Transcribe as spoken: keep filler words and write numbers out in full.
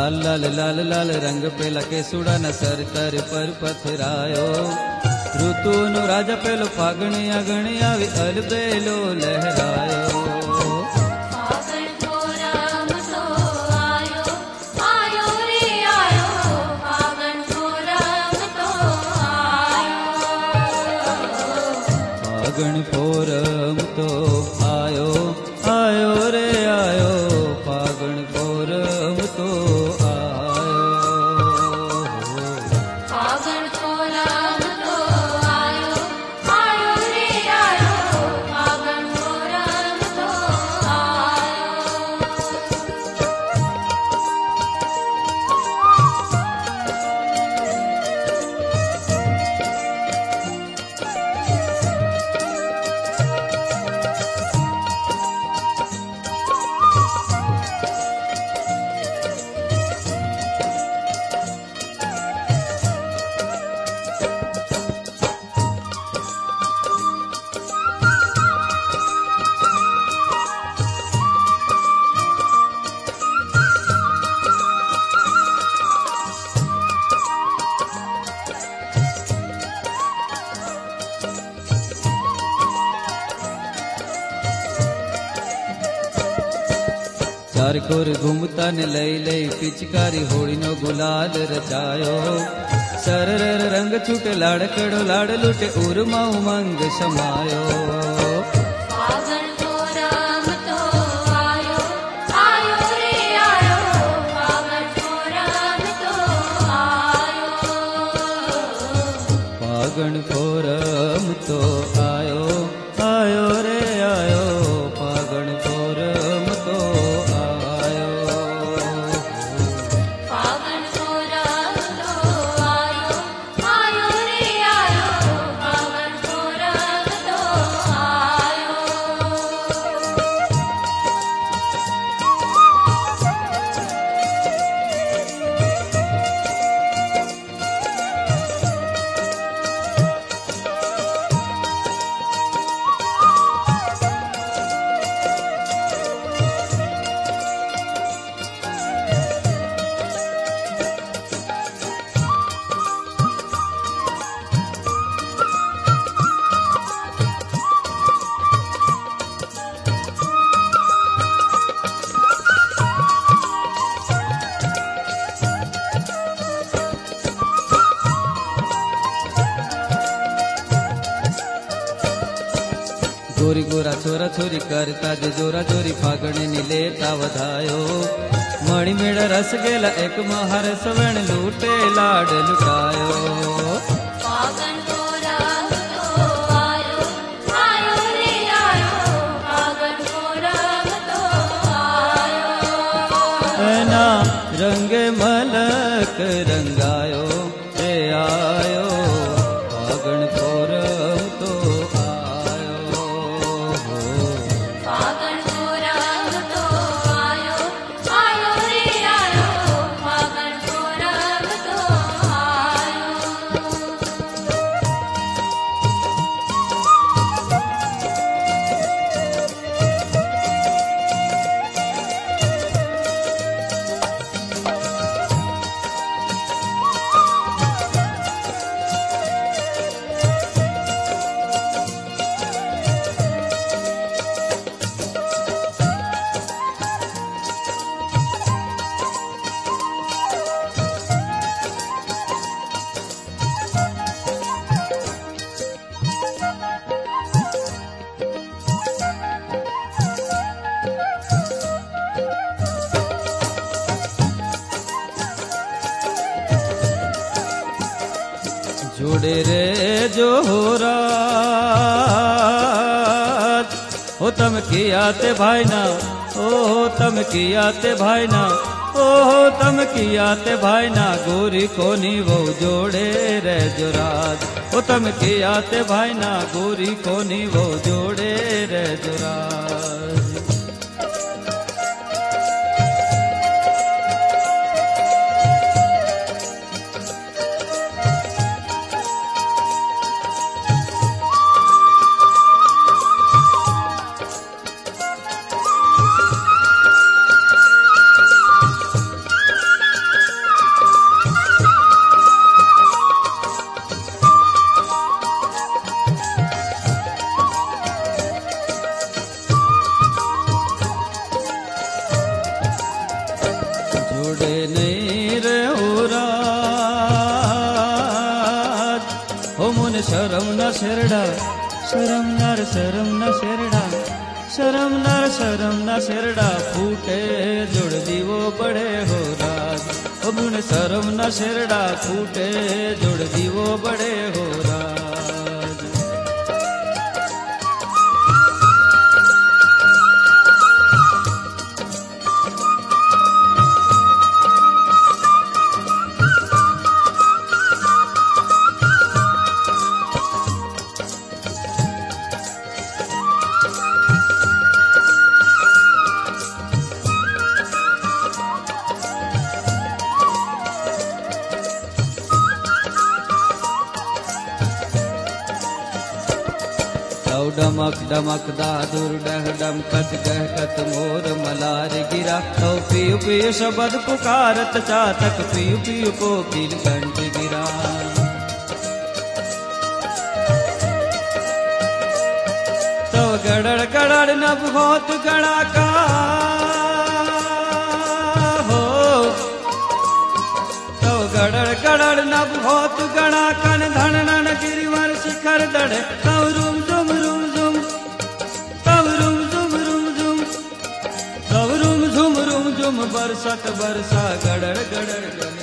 लाल लाल लाल लाल रंग पेला केसुड़ा न सर तर पर पथरायो। ऋतु नो राजा पेलो फागणी अगणी आवी अलबेलो लहरायो। फागण फोरम तो आयो आयो रे आयो, फागण फोरम तो आयो। फागण फोरम तो आयो आयो रे आयो, फागण फोरम तो आयो। चार कोर घूमता ने लई लई पिचकारी होड़ी नो गुलाल रचायो। सरर रंग छूटे लाड़कड़ो लाड़ लूटे उर्मा उमंग समायो। फागण फोरम तो आयो आयो रे आयो, फागण फोरम तो आयो। फागण फोरम तो आयो आयो रे आयो, फागण फोरम तो आयो। फागण फोरम तो आयो आयो रे आयो, फागण फोरम तो आयो। गोरी गोरा छोरा छोरी करता जे जोरा जोरी फागणे नी लेता वधायो। मणि मेड़ा रस गेला एक महार सवर्ण लूटे लाड लुटायो। फागण फोरम तो आयो आयो रे आयो, फागण फोरम तो आयो। ना रंगे मलक रंगायो रे आयो, फागण फोरम तो आयो। फागण फोरम तो आयो आयो रे आयो, फागण फोरम तो आयो। जोड़े रे जोरात हो तम किया ते भाई ना, ओ तम किया ते भाई ना, ओ तम किया ते भाई ना, गोरी कोनी वो जोड़े रे जोरात। ओ तम किया ते भाई ना, गोरी कोनी वो जोड़े रे जोरात। शरम न शेरडा शरम नर शरम न शेरडा शरम नर शरम न शेरडा फूटे जुड़ दीवो बड़े हो राज बुन शरम न शेरडा फूटे जुड़ दीवो बड़े हो राज। डमक डमक दादुर डह डमकत गहकत मोर मलार गिरा तो पियु पियु शब्द पुकारत चातक पियु पियु कोकिल कंठ गिरा। तो गड़ड़ गड़ड़ नभ होत गड़ा का हो तो गड़ड़ गड़ड़ नभ होत गड़ा कन धन नन गिरिवर शिखर दड़े तवरुम बरसत बरसा गड़ड़ गड़ड़ गड़ड़